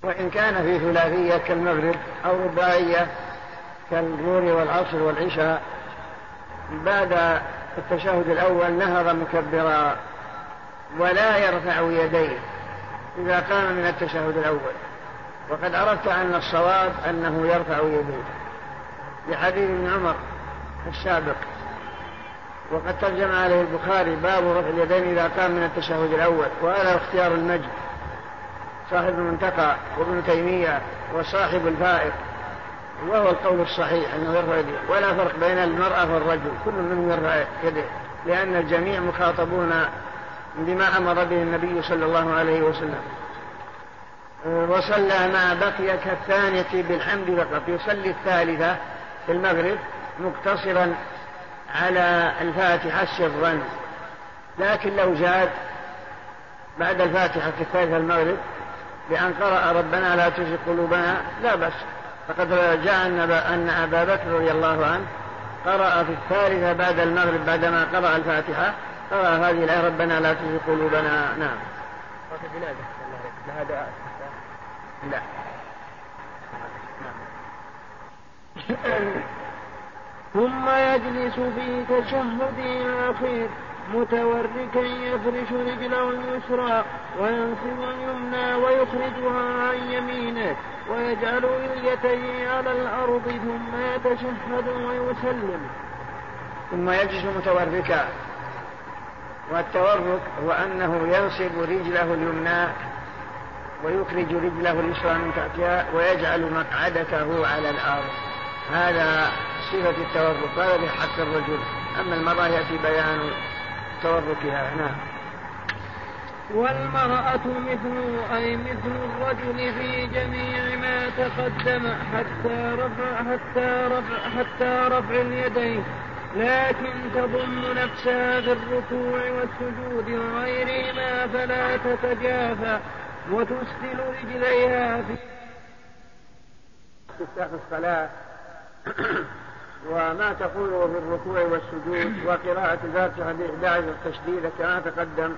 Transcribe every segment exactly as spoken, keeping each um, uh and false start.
وإن كان في ثلاثية كالمغرب أو رباعية كالظهر والعصر والعشاء بعد التشهد الأول نهض مكبرا ولا يرفع يديه إذا قام من التشهد الأول، وقد عرفت أن الصواب أنه يرفع يديه لحديث ابن عمر السابق، وقد ترجم عليه البخاري باب رفع اليدين إذا قام من التشهد الأول، وهذا اختيار المجد صاحب المنتقى وابن تيمية وصاحب الفائق، وهو القول الصحيح أنه يرفع يديه، ولا فرق بين المرأة والرجل، كل منهم يرفع يديه لأن الجميع مخاطبون بما أمر به النبي صلى الله عليه وسلم. وصلى ما بقي كالثانية بالحمد فقط، يصلي الثالثة في المغرب مقتصرا على الفاتحة سرا، لكن لو زاد بعد الفاتحة في الثالثة المغرب بأن قرأ ربنا لا تزغ قلوبنا لا بأس، فقد جاء أن أبا بكر رضي الله عنه قرأ في الثالثة بعد المغرب بعدما قرأ الفاتحة قرأ هذه الآية ربنا لا تزغ قلوبنا. نعم. لا. ثم يجلس في تشهده الأخير متوركا يفرش رجله اليسرى وينصب اليمنى ويخرجها عن يمينه ويجعل اليتين على الأرض ثم يتشهد ويسلم. ثم يجلس متوركا، والتورك هو أنه ينصب رجله اليمنى ويخرج رجله اليسرى من تحتها ويجعل مقعدته على الأرض، هذا صفة التورك، هذا بحق الرجل، أما المرأة يأتي بيان توركها. نعم. والمرأة مثل أي مثل الرجل في جميع ما تقدم حتى رفع حتى رفع حتى رفع اليدين، لكن تضم نفسها في الركوع والسجود وغيرهما فلا تتجافى وتسدل رجليها في استفتاح الصلاة وما تقوله في الركوع والسجود وقراءة الفاتحة بإحداث التشديد كما تقدم،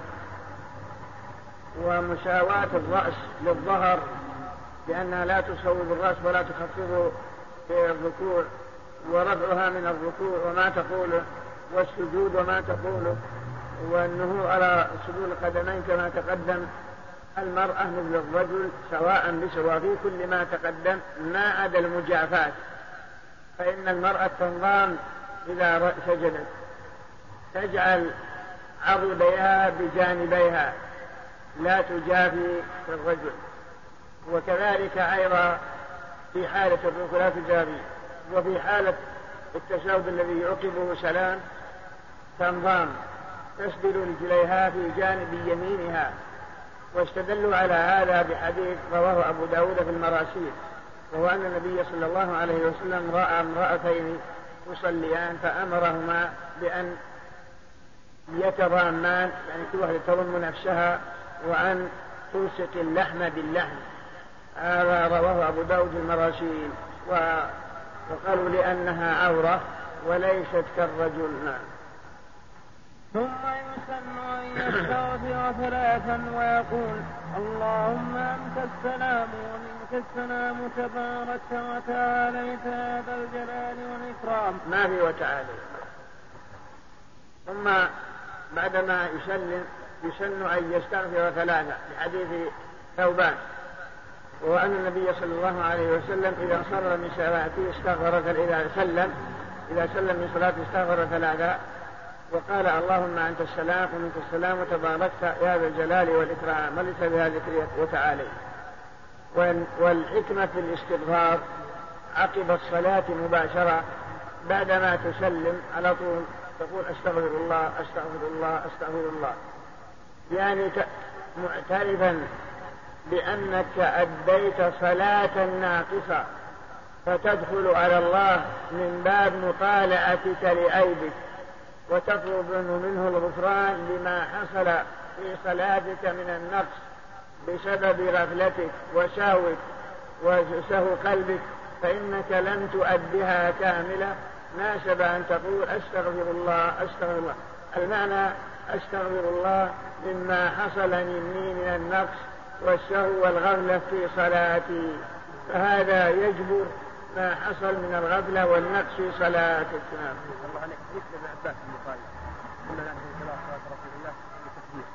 ومساواة الرأس للظهر لأنها لا تصوب الرأس ولا تخفضه في الركوع، ورفعها من الركوع وما تقوله، والسجود وما تقوله، والنهوض على سجود القدمين كما تقدم. المرأة مثل الرجل سواء بسواء في كل ما تقدم ما عدا المجافات، فإن المرأة تنضام إذا سجدت تجعل عضديها بجانبيها لا تجافي الرجل، وكذلك أيضا في حالة الركوع لا تجافي، وفي حالة التشهد الذي يعقبه سلام تنضام تسدل رجليها في جانب يمينها. واستدلوا على هذا بحديث رواه أبو داود في المراسيل، وهو أن النبي صلى الله عليه وسلم رأى امرأتين يصليان فأمرهما بأن يتضامان، يعني كل واحدة تضم نفسها، وأن تلصق اللحم باللحم. هذا رواه أبو داود في المراسيل، وقالوا لأنها عورة وليست كالرجل. ثم يسن أن يستغفر ثلاثا ويقول اللهم أنت السلام ومنك السلام تباركت وتعاليت يا ذا الجلال والإكرام. ما في وتعالي. ثم بعدما يسلم يسن أن يستغفر ثلاثا لحديث ثوبان، وهو أن النبي صلى الله عليه وسلم إذا انصرف من صلاته استغفر، إذا سلم إذا سلم من صلاته استغفر ثلاثا وقال اللهم أنت السلام ومنك السلام وتباركت يا ذا الجلال والإكرام، وليس بها ذكر وتعالي. والحكمة في الاستغفار عقب الصلاة مباشرة بعدما تسلم على طول تقول أستغفر الله أستغفر الله أستغفر الله، يعني معترفا بأنك أديت صلاة ناقصة، فتدخل على الله من باب مطالعتك لعيبك وتطلب منه الغفران لما حصل في صلاتك من النقص بسبب غفلتك وسهوك وسهو قلبك، فإنك لم تؤدها كاملة، ناسب أن تقول أستغفر الله أستغفر الله. المعنى أستغفر الله مما حصل مني من النقص والسهو والغفلة في صلاتي، فهذا يجبر ما حصل من الغفلة والنقص في صلاتك. الله عليك ليس ابن عباس اللي قال كنا نحن صلاة رسول الله بتكبير.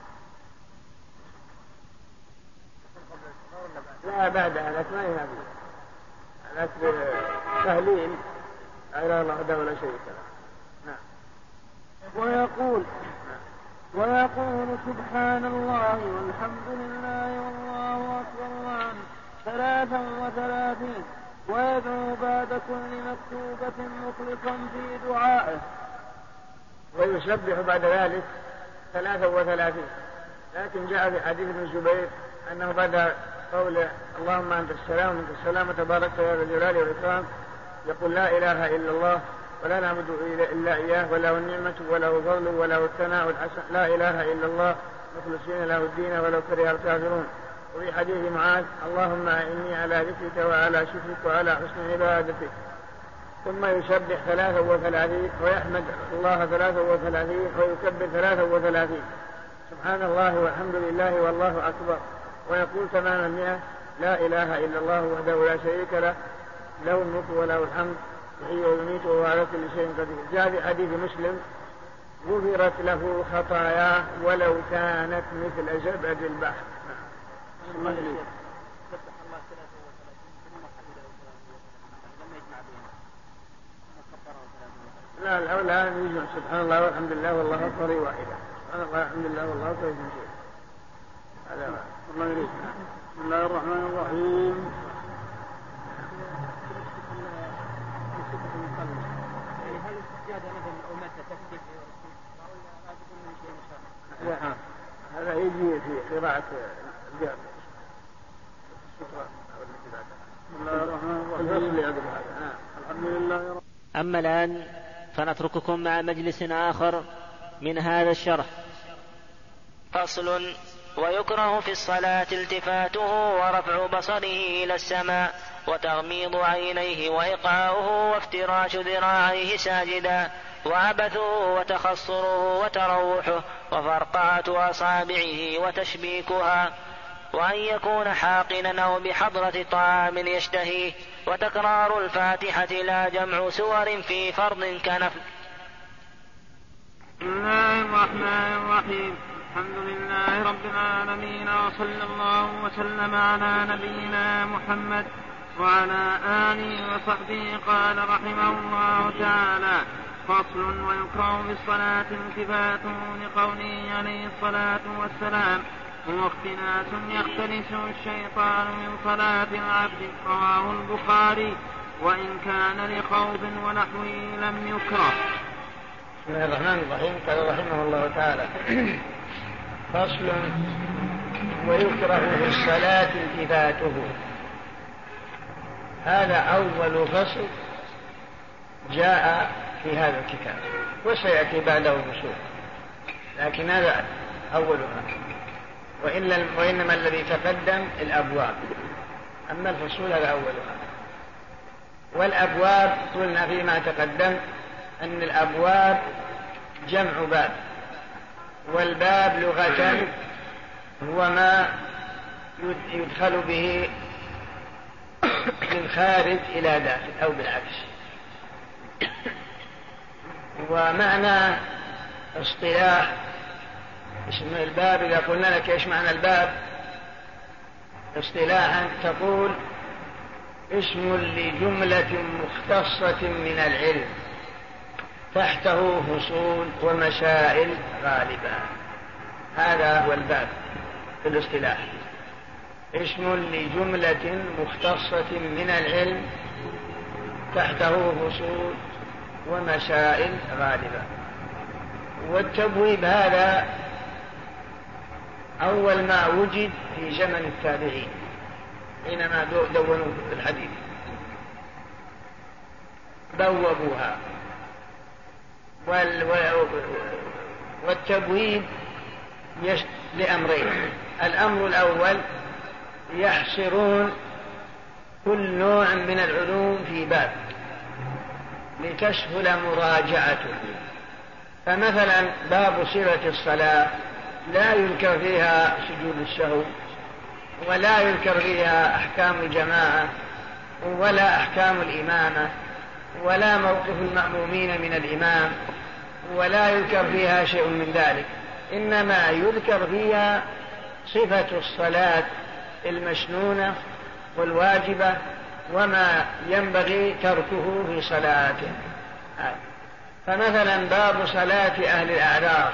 لا بعدها لك ما يهمني لك تهليل على الله وحده ولا شريك له. نعم. ويقول ويقول سبحان الله والحمد لله والله أكبر الله ثلاثا وثلاثين، ويدعو بعد كل مكتوبة مخلصا في دعائه. ويسبح بعد ذلك ثلاثا وثلاثين، لكن جاء في حديث ابن الزبير أنه بعد قول اللهم أنت السلام وأنت السلام تبارك يا ذا الجلال والإكرام يقول لا إله إلا الله ولا نعبد إلا إياه وله النعمة وله الفضل وله الثناء الحسن لا إله إلا الله مخلصين له الدين ولو كره الكافرون. وفي حديث معاذ اللهم إني على ذكرك وعلى شكرك وعلى حسن عبادتك. ثم يسبح ثلاثا وثلاثين ويحمد الله ثلاثا وثلاثين ويكبر ثلاثا وثلاثين سبحان الله والحمد لله والله أكبر، ويقول تمام المئة لا إله إلا الله وحده لا شريك له له الملك وله الحمد يحيي ويميت وهو على كل شيء قدير. جاء في حديث مسلم غفرت له خطاياه ولو كانت مثل زبد البحر. لا الأولى أن يجمع سبحان الله والحمد لله والله أكبر واحدة. سبحان الله والحمد لله والله أكبر شيء. هذا الله يريد. بسم الله الرحمن الرحيم. هل السجادة مثلا أو متى تكتب لا هذا يجي في قراءة الجامع. بسم الله الرحمن الرحيم. الحمد لله رب. أما الآن فنترككم مع مجلس آخر من هذا الشرح. فصل: ويكره في الصلاة التفاته ورفع بصره إلى السماء وتغميض عينيه وإيقاعه وافتراش ذراعيه ساجدا وعبثه وتخصره وتروحه وفرقعة أصابعه وتشبيكها، وأن يكون حاقنا أو بحضرة طعام يشتهيه، وتكرار الفاتحة لا جمع سور في فرض كنفل. بسم الله الرحمن الرحيم. الحمد لله رب العالمين، وصلى الله وسلم على نبينا محمد وعلى آله وصحبه. قال رحمه الله تعالى: فصل: ويكره في الصلاة التفاته لقوله عليه الصلاة والسلام: هو اختلاس يختلسه الشيطان من صلاة العبد. رواه البخاري، وإن كان لخوف ونحوه لم يكره. بسم الله الرحمن الرحيم. قال رحمه الله تعالى: فصل: ويكره في الصلاة التفاته. هذا أول فصل جاء في هذا الكتاب، وسيأتي بعده فصول، لكن هذا أولها، وإنما الذي تقدم الأبواب، أما الفصول هذا أولها. والأبواب قلنا فيما تقدم أن الأبواب جمع باب، والباب لغة هو ما يدخل به من خارج إلى داخل أو بالعكس. ومعنى اصطلاح اسم الباب، إذا قلنا لك إيش معنى الباب اصطلاحا تقول اسم لجملة مختصة من العلم تحته فصول ومسائل غالبا. هذا هو الباب في الاصطلاح، اسم لجملة مختصة من العلم تحته فصول ومسائل غالبا. والتبويب هذا أول ما وجد في زمن التابعين حينما دونوا الحديث بوبوها. والتبويب لأمرين: الأمر الأول يحصرون كل نوع من العلوم في باب لتسهل مراجعته. فمثلا باب صلة الصلاة لا ينكر فيها سجود السهو ولا يذكر فيها أحكام الجماعة ولا أحكام الإمامة ولا موقف المأمومين من الإمام، ولا يذكر فيها شيء من ذلك، إنما يذكر فيها صفة الصلاة المسنونة والواجبة وما ينبغي تركه في صلاته. فمثلا باب صلاة أهل الأعذار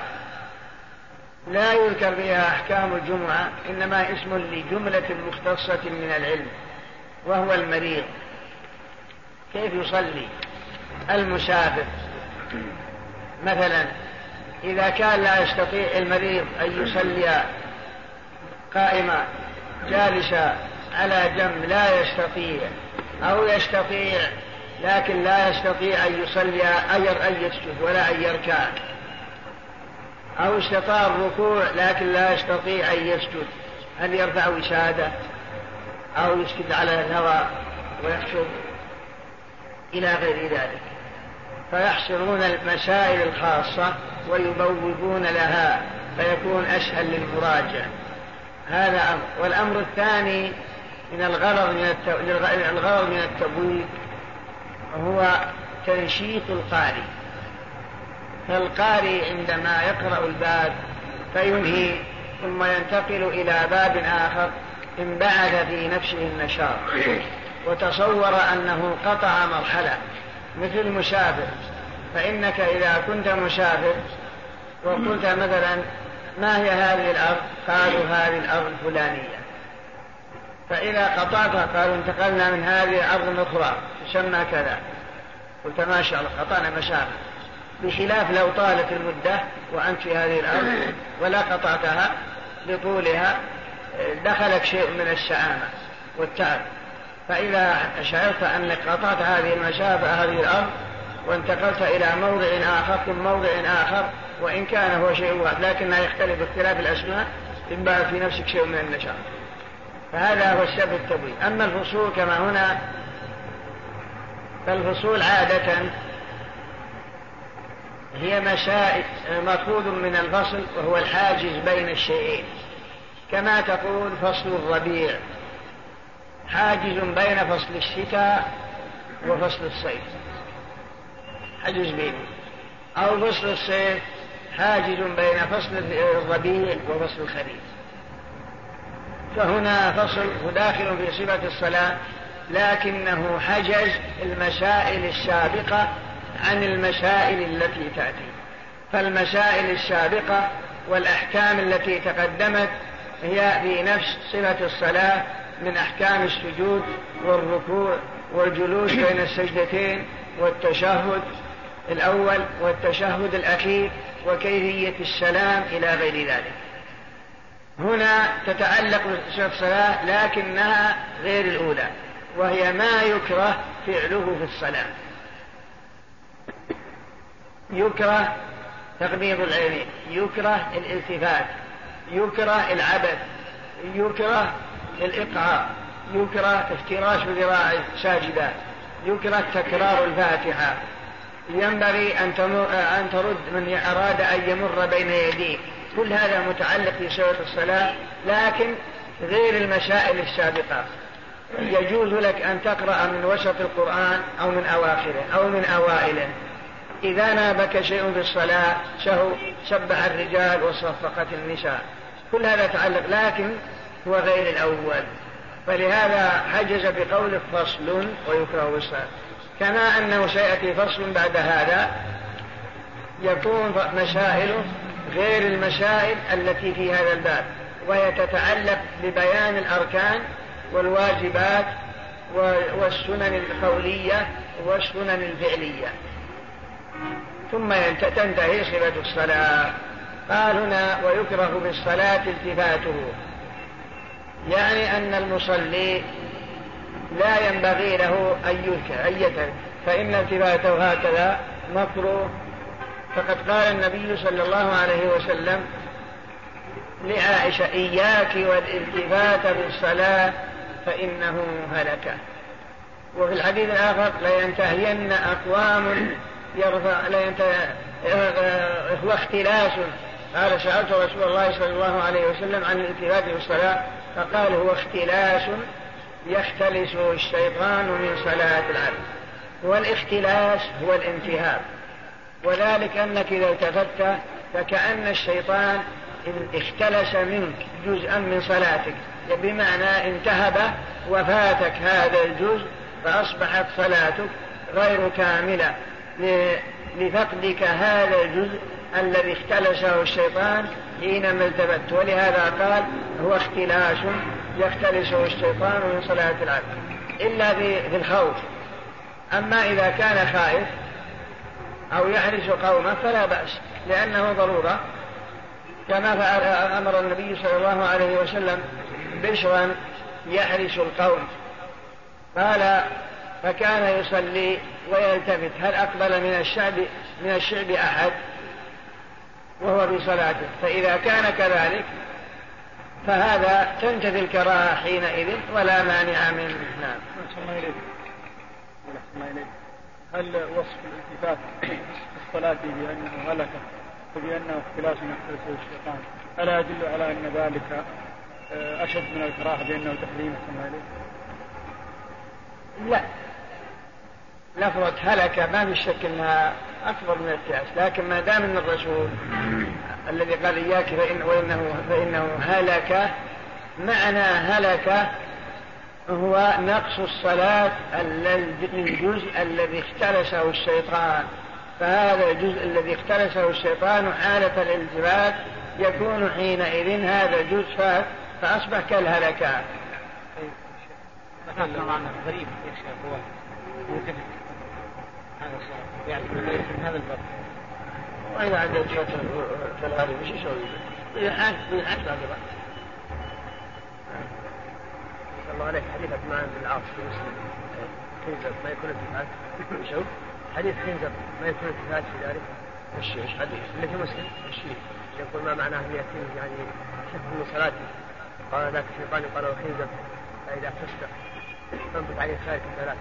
لا يذكر بها أحكام الجمعة، إنما اسم لجملة مختصة من العلم وهو المريض. كيف يصلي المسافر مثلا إذا كان لا يستطيع المريض أن يصلي قائما جالسا على جنب لا يستطيع، أو يستطيع لكن لا يستطيع أن يصلي أن يسجد ولا أن يركع، أو استطاع الركوع لكن لا يستطيع أن يسجد، هل يرفع وسادة أو يسجد على الهواء ويخشب إلى غير ذلك، فيحصرون المسائل الخاصة ويبوبون لها فيكون أسهل للمراجعة. هذا أمر. والأمر الثاني من الغرض من الغرض من التبويب هو تنشيط القارئ، فالقارئ عندما يقرأ الباب فينهي ثم ينتقل إلى باب آخر انبعث في نفسه النشاط وتصور أنه قطع مرحلة، مثل المسافر. فإنك إذا كنت مسافر وقلت مثلا ما هي هذه الأرض؟ قالوا هذه الأرض الفلانية، فإذا قطعتها قالوا انتقلنا من هذه الأرض أخرى تسمى كذا، قلت ما شاء الله قطعنا مسافة، بخلاف لو طالت المدة وأنت في هذه الأرض ولا قطعتها لطولها دخلك شيء من السعامة والتعب. فإذا شعرت أنك قطعت هذه المسافة هذه الأرض وانتقلت إلى موضع آخر ثم موضع آخر وإن كان هو شيء واحد لكنها يختلف باختلاف الأسماء ينبعث في نفسك شيء من النشاط، فهذا هو السبب التبويب. أما الفصول كما هنا فالفصول عادة هي مسائل مأخوذ من الفصل وهو الحاجز بين الشيئين، كما تقول فصل الربيع حاجز بين فصل الشتاء وفصل الصيف، حاجز بينه، أو فصل الصيف حاجز بين فصل الربيع وفصل الخريف. فهنا فصل داخل في صفة الصلاة لكنه حجز المسائل السابقة عن المسائل التي تأتي، فالمسائل السابقة والأحكام التي تقدمت هي في نفس صفة الصلاة من أحكام السجود والركوع والجلوس بين السجدتين والتشهد الأول والتشهد الأخير وكيفية السلام إلى غير ذلك. هنا تتعلق بصفة الصلاة لكنها غير الأولى، وهي ما يكره فعله في الصلاة. يكره تغميض العينين، يكره الالتفات، يكره العبث، يكره الإقعاء، يكره افتراش ذراع ساجدا، يكره تكرار الفاتحة، ينبغي أن ترد من أراد أن يمر بين يديك. كل هذا متعلق في صفة الصلاة لكن غير المسائل السابقة. يجوز لك أن تقرأ من وسط القرآن أو من أواخره أو من أوائله. إذا نابك شيء في الصلاة سهو سبح الرجال وصفقت النساء، كل هذا تعلق لكن هو غير الأول، فلهذا حجز بقول فصل ويكره بالصلاة. كما أنه سيأتي فصل بعد هذا يكون مسائل غير المسائل التي في هذا الباب، وهي تتعلق ببيان الأركان والواجبات والسنن القولية والسنن الفعلية، ثم تنتهي صفة الصلاة. قال هنا ويكره بالصلاة التفاته، يعني أن المصلي لا ينبغي له أن يلتفت، فإن التفاته هكذا مكروه. فقد قال النبي صلى الله عليه وسلم لعائشة إياك والالتفات بالصلاة فإنه هلك. وفي الحديث الآخر لينتهين أقوام يرفع لينتهي هو اختلاس. قال سألت رسول الله صلى الله عليه وسلم عن الالتفات بالصلاة فقال هو اختلاس يختلسه الشيطان من صلاة العبد. والاختلاس هو الانتهاب، وذلك أنك إذا التفت فكأن الشيطان اختلس منك جزءا من صلاتك، بمعنى انتهب وفاتك هذا الجزء فأصبحت صلاتك غير كاملة لفقدك هذا الجزء الذي اختلسه الشيطان حينما التفت. ولهذا قال هو اختلاس يختلسه الشيطان من صلاة العبد إلا في الخوف. أما إذا كان خائف أو يحرس قومه فلا بأس، لأنه ضرورة، كما أمر النبي صلى الله عليه وسلم بشرا يحرس القوم، قال فكان يصلي ويلتفت هل أقبل من الشعب من الشعب أحد وهو بصلاته، فإذا كان كذلك فهذا تنتهي الكراهة حينئذ ولا مانع منه. نعم. هل وصف الالتفات في الصلاة بأنه هلك وبأنه اختلاس يختلسه الشيطان ألا يدل على أن ذلك أشد من الكراهة بأنه تحريم السماء؟ لا، لفظة هلك ما في شك أنها أكبر من التياس، لكن ما دام أن الرسول الذي قال إياك فإن وإنه فإنه هلك، معنى هلك هو نقص الصلاة الجزء الذي اختلسه الشيطان، فهذا الجزء الذي اختلسه الشيطان حالة الالتفات يكون حينئذ هذا الجزء فات فأصبح كالهلكات. غريب يا شيخ هو ملتفت هذا الصلاة يعني من هذا الباب، وإذا عند الجهة كالغريب ايش يسوي؟ بالحاج بالحاج هذا بقى. الله عليك حديث عثمان بن العاص في مسلم خنزب ما يكون التفات شو حديث خنزب ما يكون التفات في ذلك ايش ايش حديث اللي في مسلم ايش يقول ما معناه ان يتم يعني شك من صلاته، قال ذاك الشيطان قال له خنزب فاذا احتست تنبت عليه خيرك ثلاثه.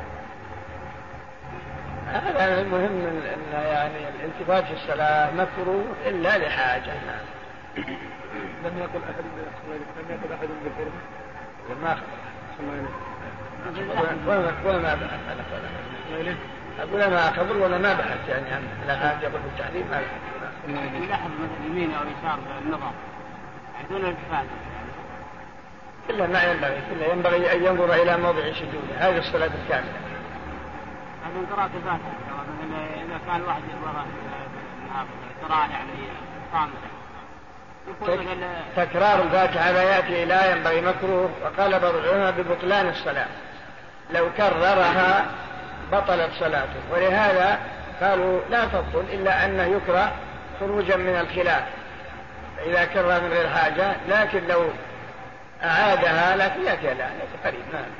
هذا المهم ان يعني الالتفات في الصلاه مكروه الا لحاجه. لم يقل احد لم يقل احد بالحرمه ما أقول ما بحث أقول ما أخبر ولا ما بحث يعني لا حاجة يقول بالتحريم ما بحث. يلاحظ يمين أو يسار النظر دون التفات كله ما ينبغي كله ينبغي أن ينظر إلى موضع سجوده. هذه الصلاة الكاملة. هذا قراءة الفاتحة إذا كان واحد يبغى قراءة يعني صامتة تكرار الفاتحة لا يأتي لا ينبغي مكروه، وقال بعض العلماء ببطلان الصلاة لو كررها بطلت صلاته، ولهذا قالوا لا تبطل إلا أنه يكره خروجا من الخلاف إذا كرر من غير حاجة، لكن لو أعادها لكن يأتي لا يأتي قريب. نعم.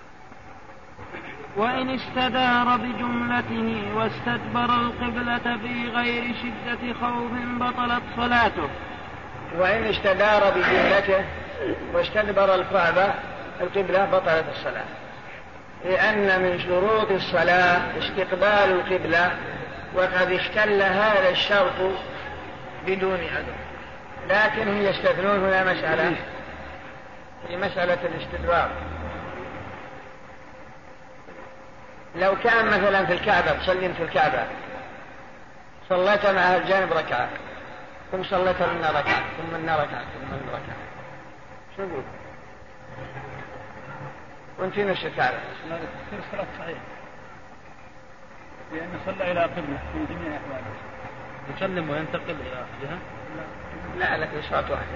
وإن استدار بجملته واستدبر القبلة في غير شدة خوف بطلت صلاته. وإن استدار بجملته واستدبر الكعبة القبلة بطلت الصلاة، لأن من شروط الصلاة استقبال القبلة، وقد اختل هذا الشرط بدون عذر، لكن هم يستثنون هنا مسألة في مسألة الاستدبار. لو كان مثلا في الكعبة تصلين في الكعبة صليت مع الجانب ركعة ثم صليت منا ركعة ثم منا ركعة ثم منا ركعة شو نقول؟ وانت في نفس الكعبة تصير الصلاة صحيحة لأنه صلى إلى قبلة في جميع أحواله. يسلم وينتقل إلى جهة؟ لا لك صلاة واحدة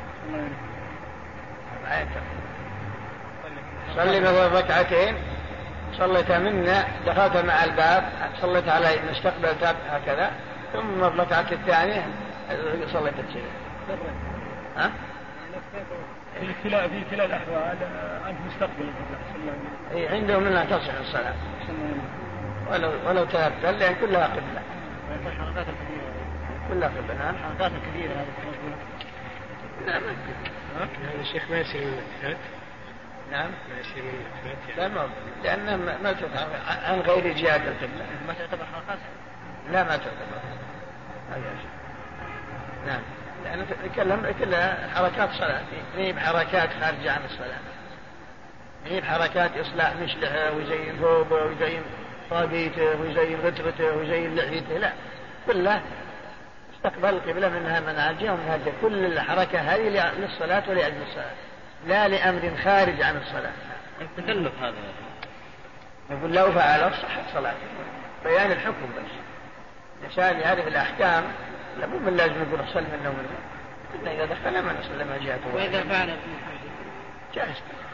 لا ينتقل. صلي مثلا ركعتين صليت منا دخلت مع الباب صليت على استقبلت هكذا ثم الركعة الثانية صليت الشيء. ها؟ في كلا في كلا الأحوال أنت مستقبل القبلة. إيه عندهم أنها تصح الصلاة ولو ولو تهبل لأن كلها قبلة. الحركات الكبيرة كلها قبلة. نعم. الحركات الكبيرة هذه موجودة. نعم. هذا الشيخ ما يصير من الاتفات. نعم. ما يصير من الاتفات. لا ما لأنه ما تعتبر عن غير جهة القبلة. ما تعتبر حركات؟ لا ما تعتبر. هذا نعم. لأن نتكلم كلها حركات صلاة، مي بحركات خارجة عن الصلاة، مي بحركات إصلاح مشلحه ويزين ثوبه ويزين طاقيته ويزين غترته ويزين لحيته، لا، كلها استقبل القبلة منها مناجة ومنهاجة، كل الحركة هذه للصلاة ولأجل الصلاة، لا لأمر خارج عن الصلاة. التكلف هذا يقول لو فعل صحت صلاة، بيان الحكم بس، عشان يعرف الأحكام، لا مو من لازم يقول صل من نوم منه، إذا دخل ما نصل ما جاءته. وإذا فعل جائز.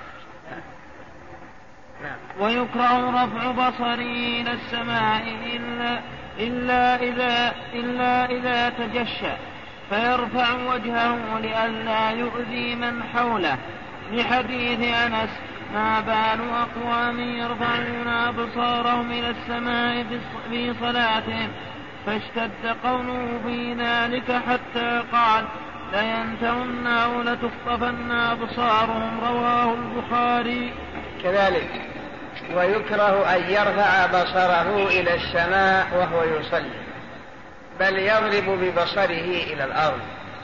نعم. ويكره رفع بصره إلى السماء إلا إلا إذا إلا إذا تجشى، فيرفع وجهه لئلا يؤذي من حوله، لحديث أنس: ما بال أقوام يرفعون أبصارهم إلى السماء في صلاتهم، فاشتد قوله في ذلك حتى قال: لينتهن أو لتخطفن أبصارهم. رواه البخاري. كذلك ويكره أن يرفع بصره إلى السماء وهو يصلي، بل يضرب ببصره إلى الأرض،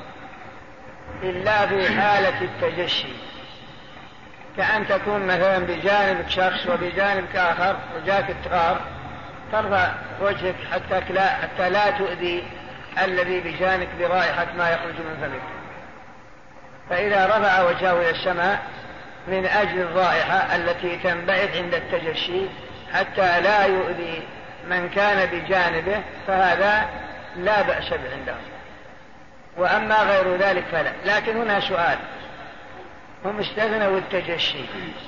إلا في حالة التجشي، كأن تكون مثلا بجانبك شخص وبجانبك آخر وجاك التغار، ترفع وجهك حتى لا, حتى لا تؤذي الذي بجانبك برائحة ما يخرج من فمك. فإذا رفع وجهه إلى السماء من أجل الرائحة التي تنبعث عند التجشي حتى لا يؤذي من كان بجانبه، فهذا لا بأس به عندهم. وأما غير ذلك فلا. لكن هنا سؤال: هم استثنوا التجشي،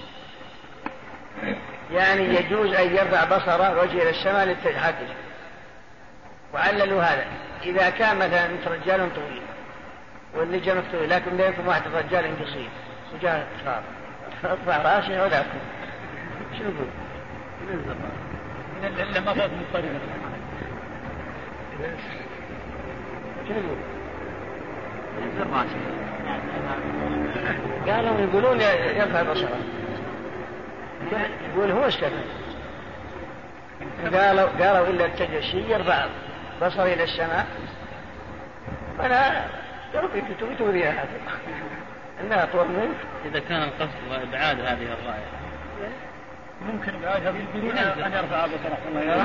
يعني يجوز أن يرفع بصره وجهه إلى السماء للتحدث، وعللوا هذا إذا كان مثلا أنت رجال طويل واللي جنب طويل، لكن بينكم واحد رجال قصير وجاء خاف، ارفع راسي ولا أكون شو يقول؟ إلا ما فات من الطريق. شو يقول؟ قالوا يقولون يرفع بصره، يقول هو استثنى. قالوا قالوا إلا التجشي يرفع بصره إلى السماء، فلا تربي توريها هذا إنها أطول منك. إذا كان القصد إبعاد هذه الرائحة ممكن إبعادها بدون أن يرفع بصره.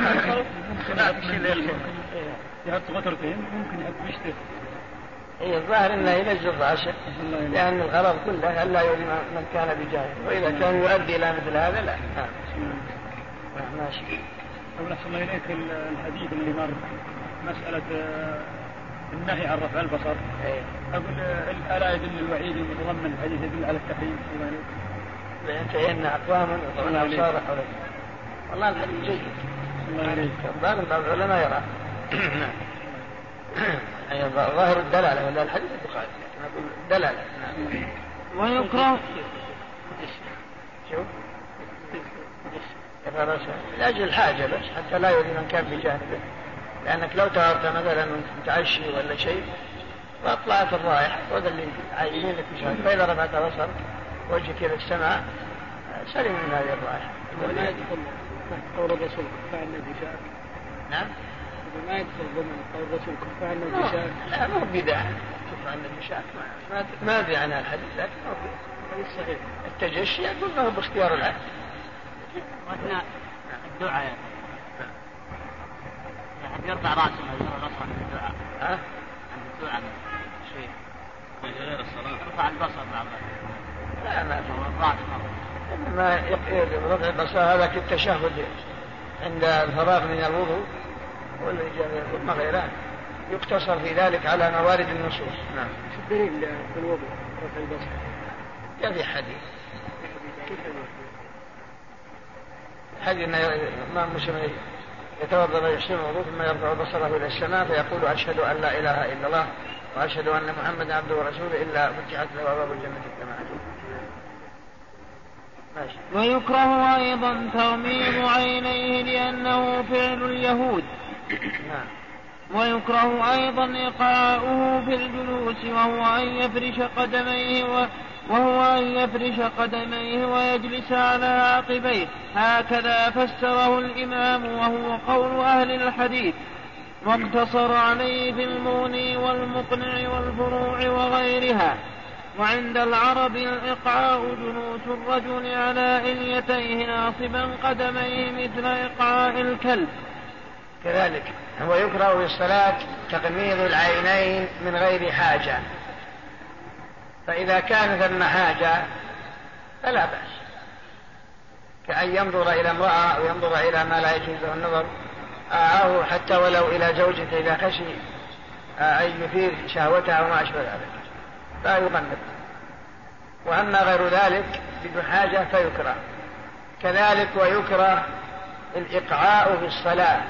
ممكن يحط غترتين، ممكن يحط مشتت. إيه الظاهر إنه ينزل رأسه، لأن الغرض كله ألا يؤذي من كان بجاهه، وإذا كان يؤدي إلى مثل هذا لا. ماشي. أقول أحسن الله إليك الحديث اللي مر مسألة النهي عن رفع البصر. إيه. أقول ألا يدل الوعيد المتضمن الحديث يدل على التحريم؟ لأنتهينا أقواما وطلنا أبصار حولك. والله الحديث جيد. الله عليك. بعض العلماء يرى أي ظاهر الدلالة، ولا الحديث البخاري نقول دلالة. ويكره شوف لأجل الحاجة بس، حتى لا يؤذي من كان بجانبه، لأنك لو تهرت مثلا متعشي ولا شيء فأطلعت الرائحة، وهذا اللي عايزين لك مشاهد، فإذا رفعت بصر وجهك إلى السماء سلم من هذه الرائحة. ولا يدخل قول الرسول كفى عن النجشاء. نعم. ما يدخل ضمن قول الرسول كفى عن النجشاء. لا مو بداعة كفى عن النجشاء، ما ما أدري عنها الحديث، لكن مو بداعة. صحيح. التجشي يقول له باختيار العبد. وأثناء الدعاء يعني يرفع رأسه البصر عند الدعاء. ها؟ عند الدعاء شيء غير الصلاة يرفع البصر بعض. لا ما في. الرأس مرة. إنما رفع البصر هذا كالتشهد عند الفراغ من الوضوء والإجابة ثم غيران، يقتصر في ذلك على موارد النصوص. نعم. شو الدليل في الوضوء رفع البصر؟ هذه حديث. حديث أن الإمام مسلم يتوضأ ويحسن الوضوء ثم يرفع بصره إلى السماء فيقول: أشهد أن لا إله إلا الله وأشهد أن محمدا عبده ورسوله، إلا فتحت له أبواب الجنة الثمانية. ماشي. ويكره أيضا تغميض عينيه لأنه فعل اليهود. نعم. ويكره أيضا إيقاؤه في الجلوس، وهو أن يفرش قدميه و وهو أن يفرش قدميه ويجلس على عقبيه، هكذا فسره الإمام وهو قول أهل الحديث. واقتصر عليه في المغني والمقنع والفروع وغيرها. وعند العرب الإقعاء جلوس الرجل على إليتيه ناصبا قدميه مثل إقعاء الكلب. كذلك هو يكره في الصلاة تغميض العينين من غير حاجة، فإذا كان ثم حاجة فلا بأس، كأن ينظر إلى امرأة أو ينظر إلى ما لا يجوز النظر، أو حتى ولو إلى زوجته إذا خشي أن يثير شهوتها وما أشبه ذلك لا يغمض. وأما غير ذلك بدون حاجة فيكره. كذلك ويكره الإقعاء في الصلاة،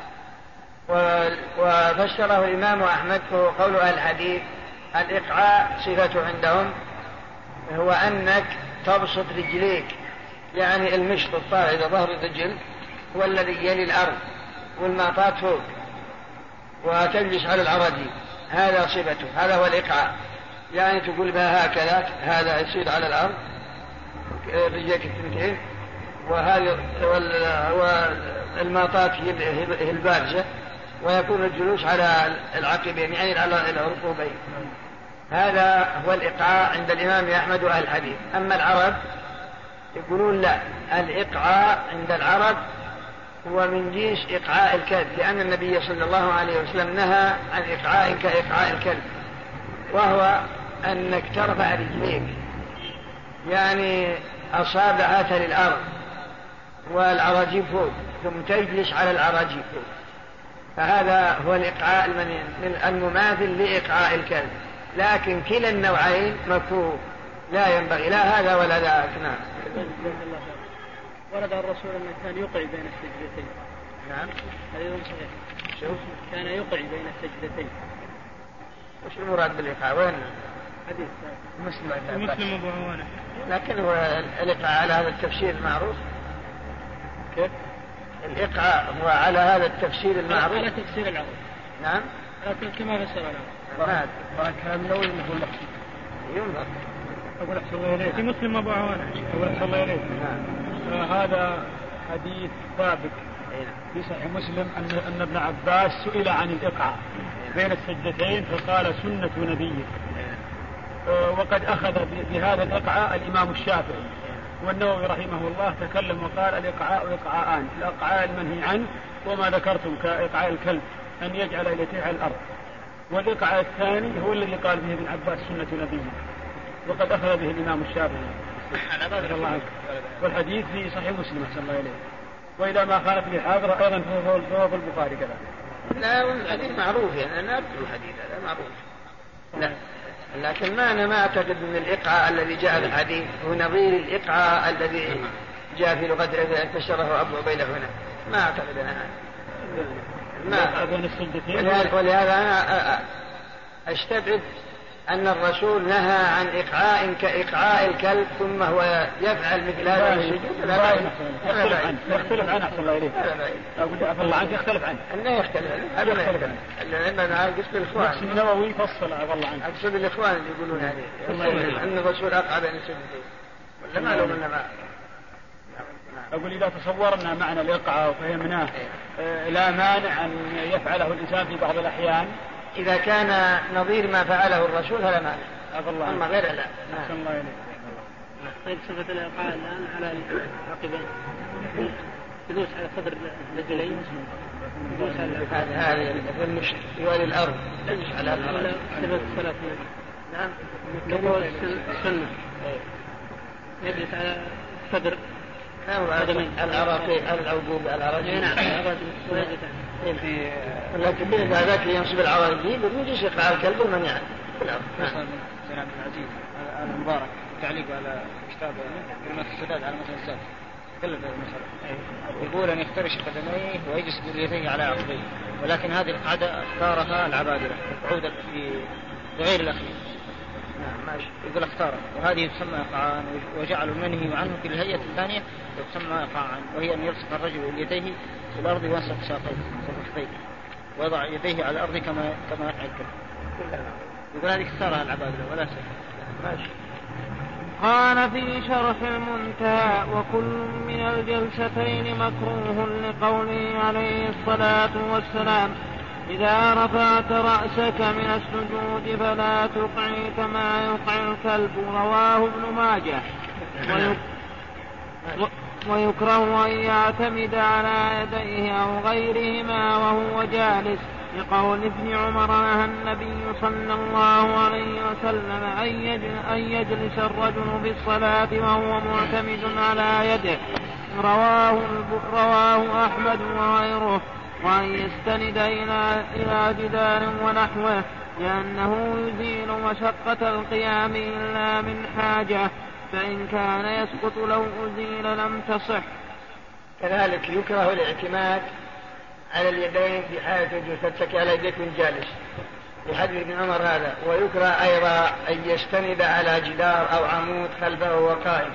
وفسره الإمام أحمد قول أهل الحديث الإقعاء صفة عندهم هو أنك تبسط رجليك، يعني المشط الطالع إلى ظهر الرجل هو الذي يلي الأرض والماطات فوق، وتجلس على العرض، هذا صفته، هذا هو الإقعاء، يعني تقول بها هكذا، هذا يصير على الأرض رجليك الثنتين، وهذه والماطات هي البارزة، ويكون الجلوس على العقبين يعني على الركوبين. هذا هو الإقعاء عند الإمام أحمد وأهل الحديث. أما العرب يقولون لا، الإقعاء عند العرب هو من جنس إقعاء الكلب، لأن النبي صلى الله عليه وسلم نهى عن إقعاء كإقعاء الكلب، وهو أنك ترفع رجليك يعني أصابعها للأرض والعراجيب فوق، ثم تجلس على العراجيب فوق، فهذا هو الإقعاء المماثل لإقعاء الكلب. لكن كلا النوعين مكروه، لا ينبغي لا هذا ولا ذاك. نعم. ورد الرسول أنه كان يقع بين السجدتين. نعم. هذا صحيح. شوف. كان يقع بين السجدتين. وش المراد بالإقعاء؟ وين؟ حديث مسلم. مسلم أبو عوانة. لكن هو الإقعاء على هذا التفسير المعروف. كيف؟ الإقعاء هو على هذا التفسير المعروف. على تفسير العرب. نعم. لكن كما فسر العرب. ما كان من أول مثل المقصود. ينظر. أقول أحسن الله إليك. في مسلم أبو عوانة. أقول أحسن الله إليك. نعم. هذا حديث ثابت في صحيح مسلم أن أن ابن عباس سئل عن الإقعاء بين السجدتين فقال سنة نبيه، وقد أخذ بهذا الإقعاء الإمام الشافعي، والنووي رحمه الله تكلم وقال الإقعاء إقعاءان، الإقعاء المنهي عنه وما ذكرتم كإقعاء الكلب أن يجعل يديه على الأرض، والإقعاء الثاني هو الذي قال به ابن عباس سنة نبيه، وقد أخذ به الإمام الشافعي الله عنه. والحديث في صحيح مسلم صلى الله عليه. وإذا ما خالف به حاضر أيضا فهو في البخاري كذا. لا الحديث معروف، يعني أنا أذكر الحديث هذا معروف. لا لكن ما أنا ما أعتقد أن الإقعاء الذي جاء في الحديث هو نظير الإقعاء الذي جاء في لغة انتشره أبو عبيدة هنا، ما أعتقد أنا ما. ولهذا أنا أستبعد أن الرسول نهى عن إقعاء كإقعاء الكلب ثم هو يفعل مثل هذا السجود. لا يختلف عنه يختلف عنه أحسن الله إليك. أقول عفوا الله عنك يختلف عنه. أنه يختلف هذا ما يختلف عنه. لأن أنا قصد الإخوان. النووي فصل عفوا الله عنك. أقصد الإخوان اللي يقولون هذه أن الرسول أقع بين السجدتين. ولا ما لو منه ما. أقول إذا تصورنا معنى الإقعاء وفهمناه لا مانع أن يفعله الإنسان في بعض الأحيان إذا كان نظير ما فعله الرسول فلا مانع. أما غير لا. الله إليك. طيب صفة الإقعاء الآن على العقبين يدوس على صدر الرجلين يدوس على هذا المشط يوالي الأرض يدوس على الأرض. صفة الصلاة. نعم. كما السنة يجلس على صدر العراقي العقوب العراجيب. نعم ويجلس في لكن إذا ذاك ينصب العراجيب يجلس يقع الكلب ومنع. نعم. عبد العزيز المبارك تعليق على كتاب كلمة السداد على مثل السادس تكلم في المسألة. يقول أن يفترش قدميه ويجلس برجليه على عقبيه، ولكن هذه القاعدة اختارها العبادلة قعودا في غير الأخير. نعم ماشي. يقول اختارها، وهذه تسمى إقعاء، وجعلوا المنهي عنه في الهيئة الثانية تسمى إقعاء، وهي أن يلصق الرجل يديه في الأرض وينصب ساقيه وركبيه ويضع يديه على الأرض كما كما يفعل الكلب. يقول هذه اختارها العبادلة ولا شيء. ماشي. قال في شرح المنتهى وكل من الجلستين مكروه لقوله عليه الصلاة والسلام إذا رفعت رأسك من السجود فلا تقعي كما يقع الكلب. رواه ابن ماجه. ويكره أن يعتمد على يديه أو غيرهما وهو جالس، لقول ابن عمر نهى النبي صلى الله عليه وسلم أن يجلس الرجل في الصلاة وهو معتمد على يده. رواه, رواه أحمد وغيره. وأن يستند إلى, إلى جدار ونحوه، لأنه يزيل مشقة القيام إلا من حاجة، فإن كان يسقط لو أزيل لم تصح. كذلك يكره الاعتماد على اليدين في حالة تتكئ على يديك من جالس لحديث ابن عمر هذا. ويكره أيضا أن يستند على جدار أو عمود خلفه وهو قائم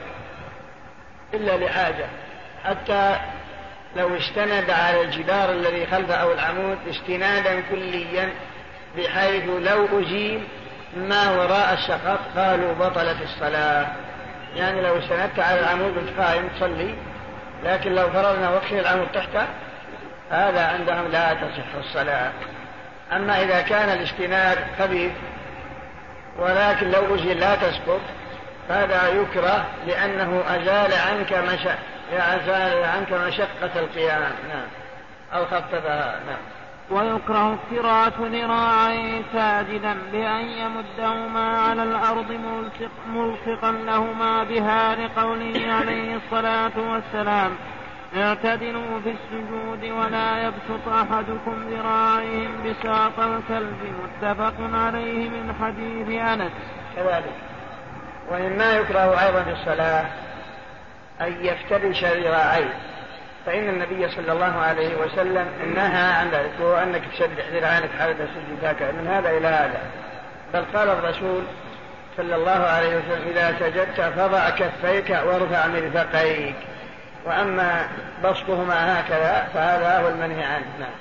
إلا لحاجة، حتى لو استند على الجدار الذي خلفه أو العمود استنادا كليا بحيث لو أزيل ما وراء السقط قالوا بطلت الصلاة. يعني لو استندت على العمود وانت قائم تصلي، لكن لو فرضنا وقف العمود تحته هذا عندهم لا تصح الصلاة. أما إذا كان الاستناد خفيف ولكن لو أزيل لا تسقط هذا يكره، لأنه أزال عنك مشقة أزال عنك مشقة القيام. نعم. أو خففها. نعم. ويكره افتراش ذراعيه ساجدا بأن يمدهما على الأرض ملصق ملصقا لهما بها، لقوله عليه الصلاة والسلام اعتدلوا في السجود ولا يبسط أحدكم ذراعيهم بساط الكلب. متفق عليه من حديث أنس. كذلك. ومما يكره أيضا في الصلاة أن يفترش ذراعيه، فإن النبي صلى الله عليه وسلم نهى عن ذلك، وهو أنك تشدح ذراعيك حالة السجود هكذا من هذا إلى هذا. بل قال الرسول صلى الله عليه وسلم إذا سجدت فضع كفيك وارفع مرفقيك، وأما بسطهما هكذا فهذا هو المنهي عنه. نعم.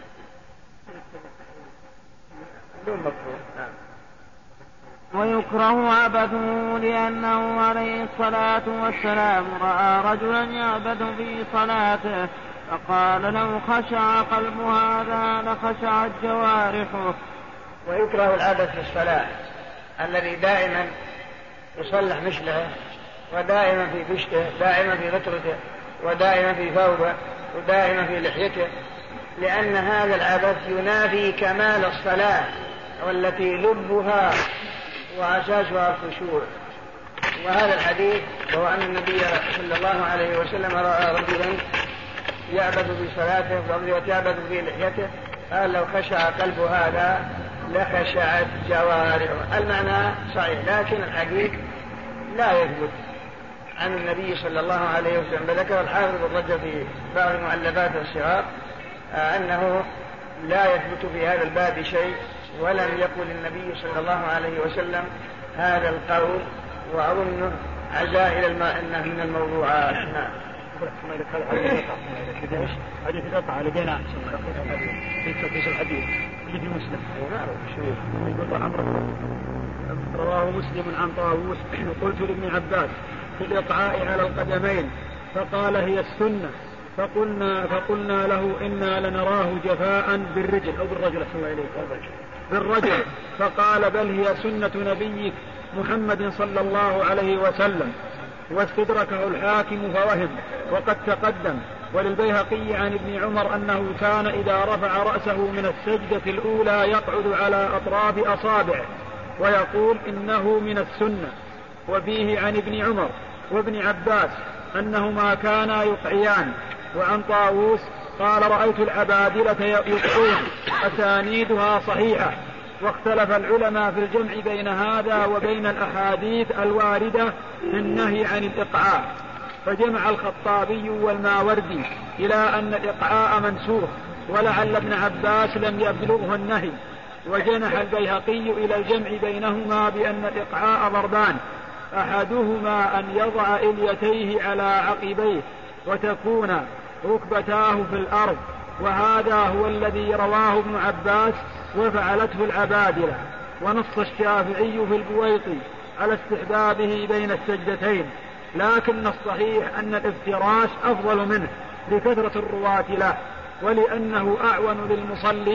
بدون مفهوم. نعم. ويكره عبثه، لأنه عليه الصلاة والسلام رأى رجلا يعبث في صلاته فقال لو خشع قلب هذا لخشعت جوارحه. ويكره العبث في الصلاة الذي دائما يصلح مثله، ودائما في بشته، دائما في غترته، ودائما في ثوبه، ودائما في لحيته، لأن هذا العبث ينافي كمال الصلاة والتي لبها وأساسها الخشوع. وهذا الحديث هو أن النبي صلى الله عليه وسلم رأى رجلا يعبث في صلاته ويعبث في لحيته، قال لو خشع قلب هذا لخشعت جوارحه. المعنى صحيح، لكن الحديث لا يثبت عن النبي صلى الله عليه وسلم. بذكر الحافظ بن رجب في بعض مؤلفات الصغار أنه لا يثبت في هذا الباب شيء، ولم يقل النبي صلى الله عليه وسلم هذا القول، وأظنه عزاء إلى الماء إنه من الموضوعات. نعم. حديث القطعة لقينا في الحديث في مسلم رواه مسلم عن طاووس قلت لابن عباس في الإقعاء على القدمين فقال هي السنة، فقلنا, فقلنا له إنا لنراه جفاء بالرجل أو بالرجل أحسن الله إليك بالرجل، فقال بل هي سنة نبيك محمد صلى الله عليه وسلم. واستدركه الحاكم فوهم وقد تقدم. وللبيهقي عن ابن عمر أنه كان إذا رفع رأسه من السجدة الأولى يقعد على أطراف أصابعه ويقول إنه من السنة. وفيه عن ابن عمر وابن عباس أنهما كانا يقعيان. وعن طاووس قال رأيت العبادلة يقعون، أسانيدها صحيحة. واختلف العلماء في الجمع بين هذا وبين الأحاديث الواردة في النهي عن الإقعاء، فجمع الخطابي والماوردي إلى أن الإقعاء منسوخ، ولعل ابن عباس لم يبلغه النهي. وجنح البيهقي إلى الجمع بينهما بأن الإقعاء ضربان، أحدهما أن يضع إليتيه على عقبيه وتكون ركبتاه في الأرض، وهذا هو الذي رواه ابن عباس وفعلته العبادلة. ونص الشافعي في البويطي على استحبابه بين السجدتين، لكن الصحيح أن الافتراش أفضل منه لكثرة الرواة له، ولأنه أعون للمصلي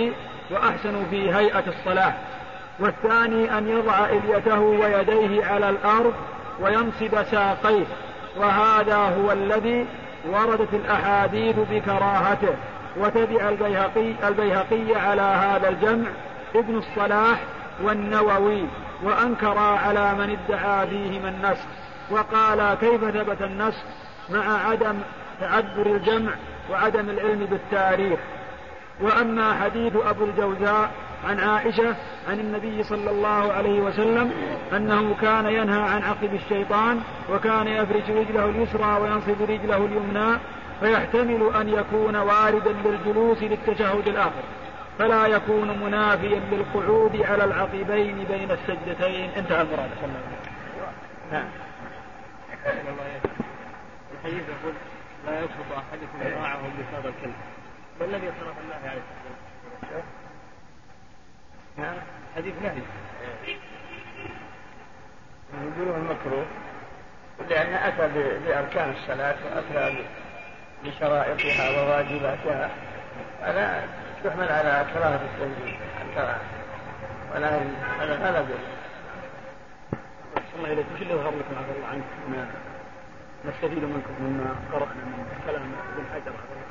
وأحسن في هيئة الصلاة. والثاني أن يضع إليته ويديه على الأرض وينصب ساقيه، وهذا هو الذي وردت الأحاديث بكراهته. وتبع البيهقي, البيهقي على هذا الجمع ابن الصلاح والنووي، وأنكر على من ادعى فيهما النسخ، وقال كيف ثبت النسخ مع عدم تعذر الجمع وعدم العلم بالتاريخ. وأما حديث أبو الجوزاء عن عائشة عن النبي صلى الله عليه وسلم أنه كان ينهى عن عقب الشيطان، وكان يفرش رجله اليسرى وينصب رجله اليمنى، فيحتمل أن يكون واردا للجلوس للتشهد الآخر، فلا يكون منافيا للقعود على العقبين بين السجدتين. انتهى المراد. نعم. الحديث يقول لا يشرب أحدكم ذراعه بهذا الكلب، ما الذي صرف الله عليه الصلاة؟ نعم. حديث نهي يقولون المكروه لأن أتى بأركان الصلاة وأتى بشرائطها وواجباتها، هذا تحمل على كراهة التنزيل ولا هذا هذا بيقول. الله إليك، وش اللي ظهر لكم عبد الله عنك ما نستفيد منكم مما قرأنا من كلام ابن حجر؟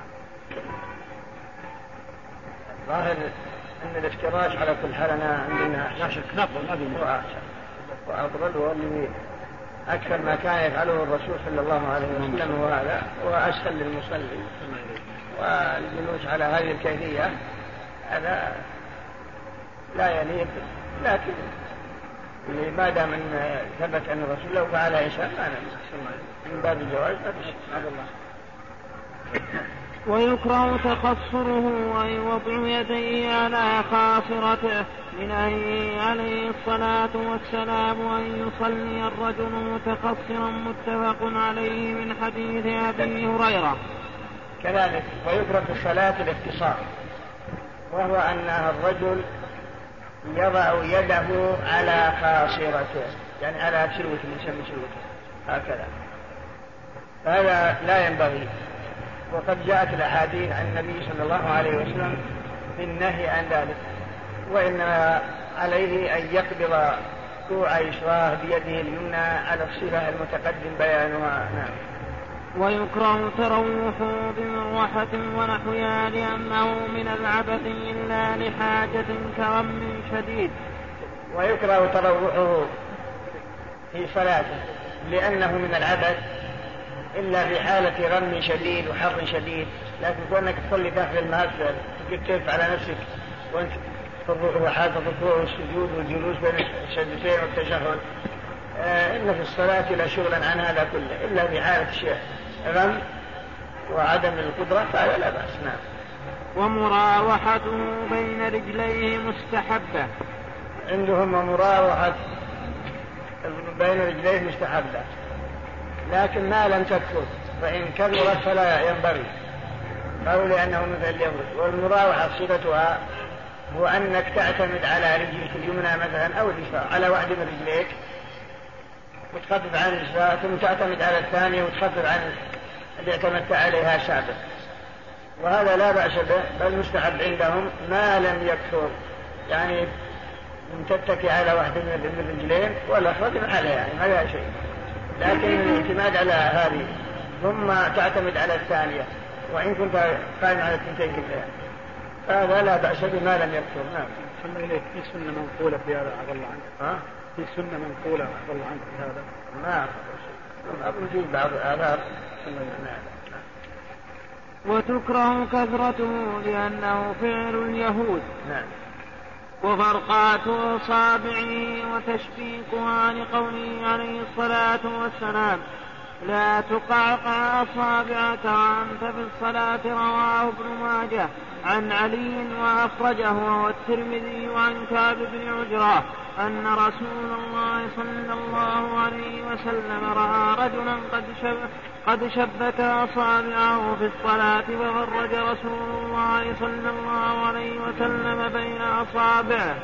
ظاهر أن الافتراش على كل حال أنا عندنا لا شك نفضل ما بيمر وأفضل واللي أكثر ما كان يفعله الرسول صلى الله عليه وسلم وهذا وأسهل للمصلي، والجلوس على هذه الكيفية هذا لا يليق، لكن ما دام أن ثبت أن الرسول لو فعل إنسان ما من باب الجواز ما بشك. ويكره تقصره أي وضع يديه على خاصرته لنهيه عليه الصلاة والسلام أن يصلي الرجل متقصرا، متفق عليه من حديث أبي هريرة. كذلك ويكره في الصلاة الاختصار، وهو أن الرجل يضع يده على خاصرته، يعني على شلوته، يسمى شلوته هكذا، هذا لا ينبغي. وقد جاءت الأحاديث عن النبي صلى الله عليه وسلم في النهي عن ذلك، وإنما عليه أن يقبض كوع يسراه بيده اليمنى على الصفة المتقدم بيانها. نعم. ويكره تروحه بمروحة ونحوها لأنه من العبث إلا لحاجة كغم شديد. ويكره تروحه في صلاته لأنه من العبث إلا في حالة غم شديد وحر شديد، لكن كونك تصلي داخل المسجد تكتف على نفسك وانت حالة الركوع والسجود والجلوس بين السجدتين والتشهد، آه إن في الصلاة لا شغلا عن هذا كله إلا في حالة غم وعدم القدرة فهذا لا بأس. نعم. ومراوحته بين رجليه مستحبة عندهم، ومراوحة بين رجليه مستحبة، لكن ما لم تكثر، فإن كثرت فلا ينبغي، قالوا لأنه مثل اليمرس. والمراوحة صفتها هو أنك تعتمد على رجلك اليمنى مثلا أو اليسرى على واحد من رجليك وتخفف عن اليسرى، ثم تعتمد على الثانية وتخفف عن اللي اعتمدت عليها سابق، وهذا لا بأس به، بل مستحب عندهم ما لم يكثر، يعني تتكي على واحد من الرجلين ولا خدم عليها، يعني ما لا شيء، لكن الاعتماد على هذه ثم تعتمد على الثانية، وإن كنت قائم على الثنتين كلها هذا لا بأس بما لم يكثر. نعم. ثم إليك في سنة منقولة في هذا عفى الله عنك؟ ها؟ في سنة منقولة عفى الله عنك في هذا؟ ما أبو بعض الآثار. وتكره كثرته لأنه فعل اليهود. نعم. وفرقات أصابعه وتشبيكها لقوله عليه الصلاة والسلام لا تقعقع أصابعك وأنت في الصلاة، رواه ابن ماجه عن علي وأخرجه والترمذي عن كعب بن عجرة أن رسول الله صلى الله عليه وسلم رأى رجلا قد شب قد شبك أصابعه في الصلاة، ففرج رسول الله صلى الله عليه وسلم بين أصابعه.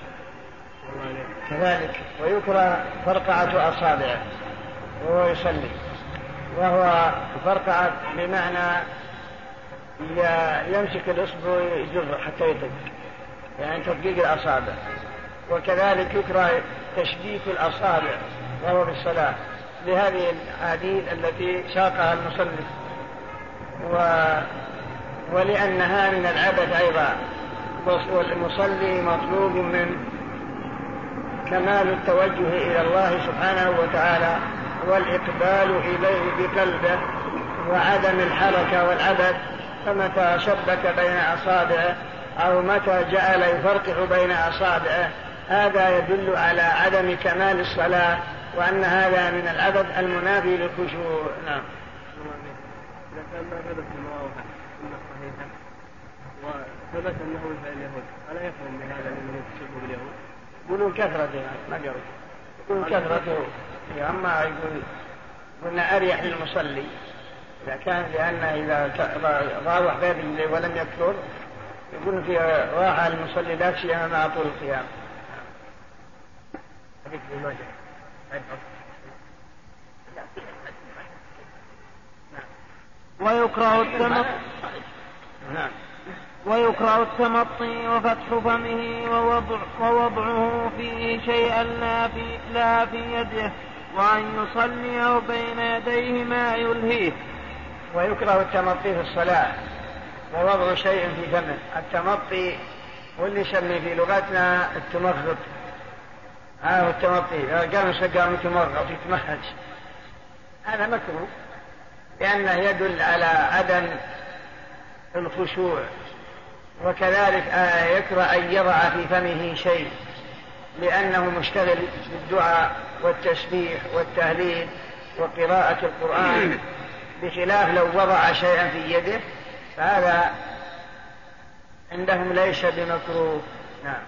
كذلك ويكره فرقعة أصابعه وهو يصلي، وهو فرقعة بمعنى يمسك الإصبع ويجر حتى يطق، يعني تطبيق الأصابع. وكذلك يكره تشبيك الأصابع وهو بالصلاة لهذه الأحاديث التي ساقها المصنف، و... ولأنها من العبث أيضا. والمصلي مطلوب من كمال التوجه إلى الله سبحانه وتعالى والإقبال إليه بقلبه وعدم الحركة والعبث. فمتى شبك بين أصابعه أو متى جعل يفرقع بين أصابعه هذا يدل على عدم كمال الصلاة، وأن هذا من العبث المنافي للخشوع. نعم. إذا كان ما ثبت المواضع سنة صحيحة وثبت أنه من فعل اليهود ألا يفهم بهذا أنه تشبه باليهود؟ يقولون كثرته ما قالوا يقولون كثرته. أما يقول قلنا أريح للمصلي إذا كان، لأن إذا ضاوح بابه ولم يكثر يقول في راحة المصلي لا سيما مع طول القيام. ويكره التمطي نعم. ويكره التمطي وفتح فمه ووضع ووضعه فيه شيئا لا في, لا في يده، وأن يصلي بين يديه ما يلهيه. ويكره التمطي في الصلاة ووضع شيء في فمه. التمطي واللي يسمي في لغتنا التمغط، هذا هو التمطي. قام قام يتمغط يتمهج، هذا مكروه لأنه يدل على عدم الخشوع. وكذلك يكره أن يضع في فمه شيء لأنه مشتغل بالدعاء والتسبيح والتهليل وقراءة القرآن، بخلاف لو وضع شيئا في يده فهذا عندهم ليس بمكروه. نعم.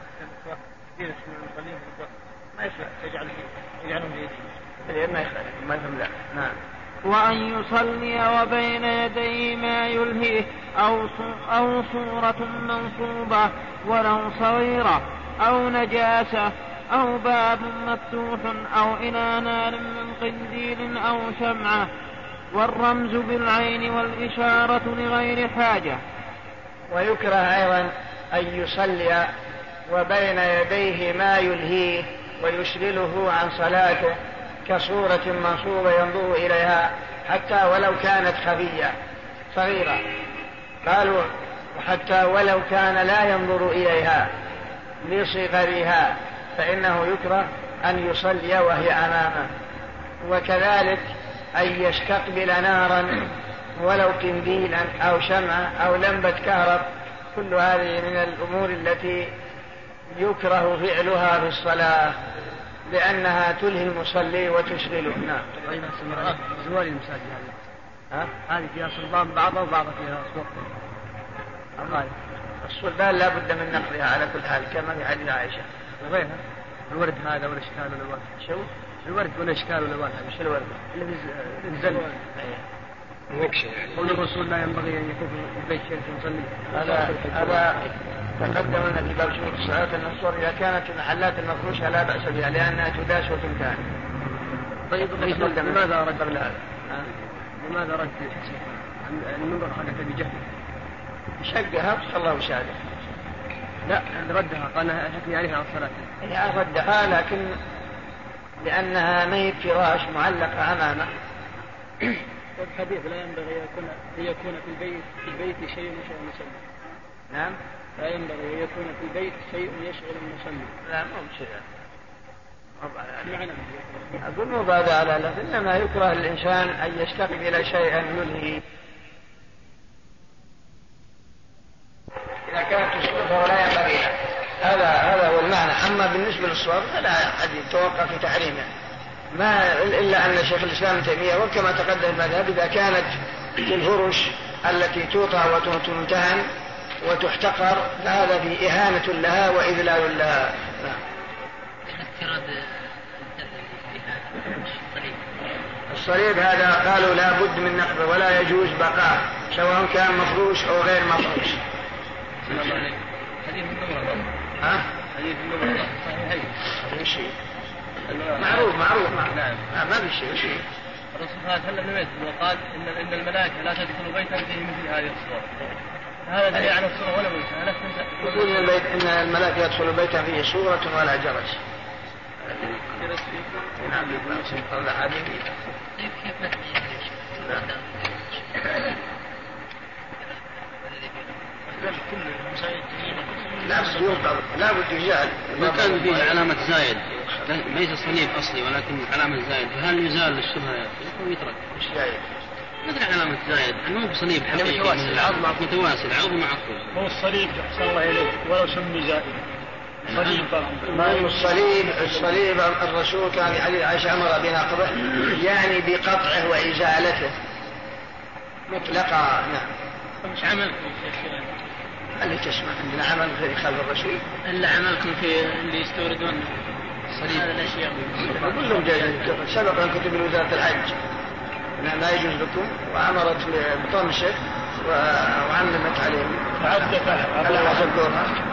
ما يصلح يجعلهم في يده ما يخالف ما يفهم. لا. نعم. وأن يصلي وبين يديه ما يلهيه أو أو صورة منصوبة ولو صغيرة أو نجاسة أو باب مفتوح أو إلى نار من قنديل أو شمعة، والرمز بالعين والإشارة لغير حاجة. ويكره أيضا أن يصلي وبين يديه ما يلهيه ويشغله عن صلاته كصورة منصوبة ينظر إليها حتى ولو كانت خفية صغيرة، قالوا حتى ولو كان لا ينظر إليها لصغرها فإنه يكره أن يصلي وهي أمامه. وكذلك أن يستقبل نارا ولو قنديلا أو شمعة أو لمبة كهرب، كل هذه من الأمور التي يكره فعلها في الصلاة لأنها تلهي المصلي وتشغله. نعم. زوال المساجد هذه هذه فيها صلبان بعضها وبعضها فيها صوت. الصلبان لا بد من نقلها على كل حال كما في حديث عائشة. وغيرها الورد هذا والاشكال والالوان. شو الورد والاشكال والالوان؟ هذا مش الورد اللي نزل نكشه. قول الرسول لا ينبغي ان يكون في البيت شيء يصلي. هذا هذا تقدم لنا في باب شروط الصلاة أن الصور إذا كانت المحلات المفروشة لا بأس بها لأنها تداس وتمتان. طيب لماذا رد قبل هذا؟ لماذا رد المنبر حقك بجهل؟ شقها الله وشاهده. لا ردها قال حكي عليها على الصلاة. هي ردها لكن لأنها ميت فراش معلقة أمامه. الحديث لا ينبغي يكون يكون في البيت في البيت شيء يشغل المصلي. نعم. لا ينبغي يكون في البيت شيء يشغل المصلي. لا مو شيء. أقول مو بعد على لفظ، إنما يكره الإنسان أن يستقبل شيئا يلهي. إذا كانت الصورة ولا ينبغي له، هذا هذا هو المعنى. أما بالنسبة للصور فلا أحد يتوقع في تحريمه، ما إلا أن شيخ الإسلام ابن تيمية وكما تقدم المذهب إذا كانت الفرش التي توطى وتمتهن وتحتقر فهذا في إهانة لها وإذلال لها. الصليب هذا قالوا لا بد من نقضه ولا يجوز بقاء سواء كان مفروش أو غير مفروش. حديث النمرة ها؟ حديث النمرة صحيحين. شيء معروف معروف نعم ما في شيء شيء. الرسول صلى الله عليه وسلم وقال إن إن الملائكة لا تدخل بيتا فيه مثل هذه الصور. هذا دليل على الصورة ولا بيت؟ يقول إن البيت إن الملاك يدخل بيتا فيه صورة ولا جرس. نعم هذا حديث. لا لا بد يزال. ما كان فيه علامة زائد ليس صليب أصلي ولكن علامة زائد، فهل يزال الشبهة أو يترك؟ مش زائد. مثل علامة زائد أنه بصليب حقيقي العظم متواسل عظم مع كل. هو الصليب أحسن الله إليه ولو سمي زائد. صليب ما هو الصليب؟ الصليب الرسول كان في حديث عائشة أمر بنقضه يعني بقطعه وإزالته مطلقا. نعم. مش عمل اللي تسمع عندنا عمل في خلف الرسول إلا عملكم في اللي يستوردون صليب هذه الأشياء كلهم جايين. سبق أن كتب وزارة الحج لا يجوز لكم وأمرت بطمسه وعلمت عليهم تعدت على حسب دورها.